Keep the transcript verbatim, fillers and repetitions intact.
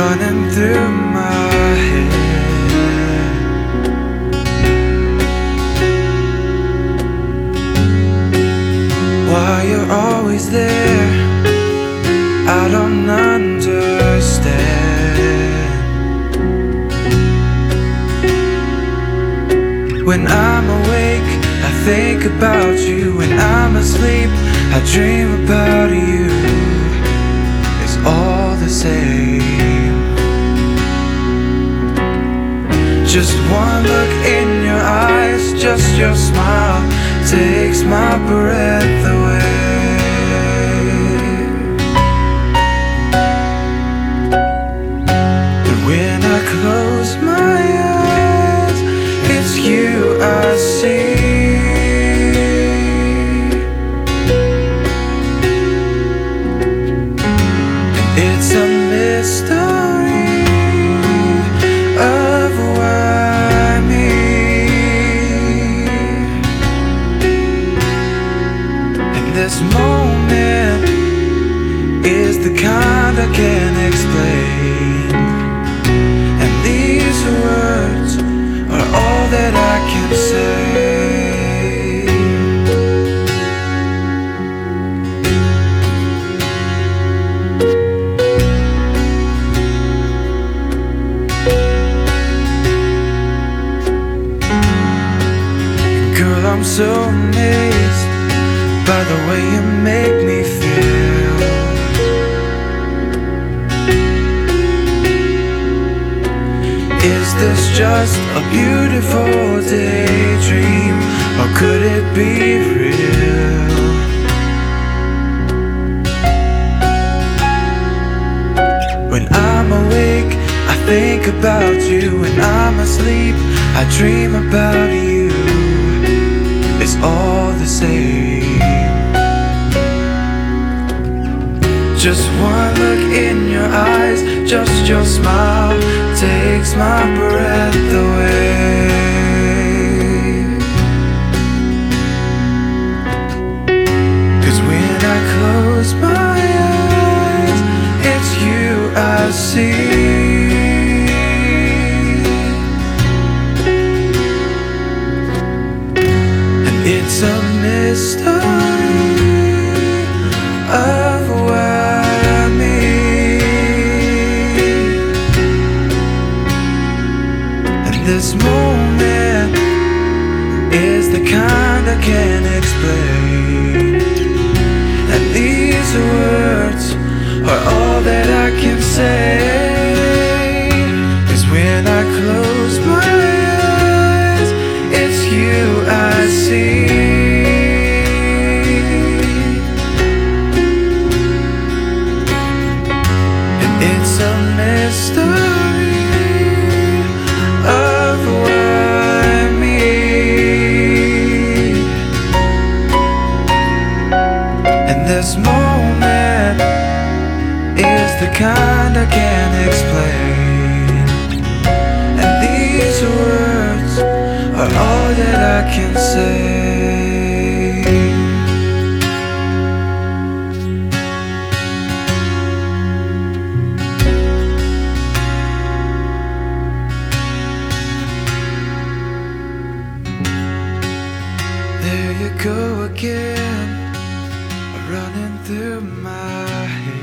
running through my head. Why you're always there, I don't understand. When I'm awake, I think about you. When I'm asleep, I dream about you. It's all the same. Just one look in your eyes, just your smile takes my breath away. And when I close my eyes, it's you I see. It's a mystery of why me. And this moment is the kind I can't explain. And these words are all that I can say. Girl, I'm so amazed by the way you make me feel. Is this just a beautiful daydream, or could it be real? When I'm awake, I think about you. When I'm asleep, I dream about you. It's all the same. Just one look in your eyes, just your smile takes my breath away. Cause when I close my eyes, it's you I see. It's a mystery of why me. And this moment is the kind I can't explain. And these words are all that I can say. 'Cause when I close my eyes, it's you I see. It's a mystery of why me. And this moment is the kind I can't explain. And these words are all that I can say. There you go again, running through my head.